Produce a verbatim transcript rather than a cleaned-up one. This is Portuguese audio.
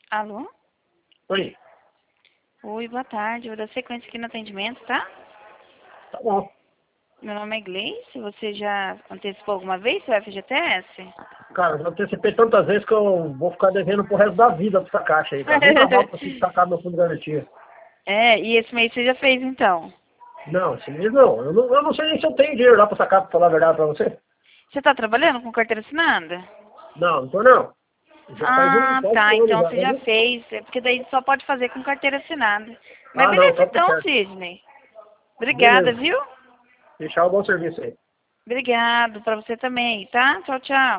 Alô? Oi. Oi, boa tarde. Eu vou dar sequência aqui no atendimento, tá? Tá bom. Meu nome é Gleice. Você já antecipou alguma vez seu F G T S? Cara, eu antecipei tantas vezes que eu vou ficar devendo pro resto da vida pra essa caixa aí, cara. Nunca mais consigo sacar meu fundo de garantia. É, e esse mês você já fez, então? Não, esse mês não. Eu não, eu não sei nem se eu tenho dinheiro lá pra sacar, pra falar a verdade pra você. Você tá trabalhando com carteira assinada? Não, não tô não. Já faz um Ah, quase tá. um ano Então já, você já né? fez. É porque daí só pode fazer com carteira assinada. Mas Ah, não, beleza então tá então, certo. Sidney. Obrigada, Beleza. viu? Deixar o bom serviço aí. Obrigado pra você também, tá? Tchau, tchau.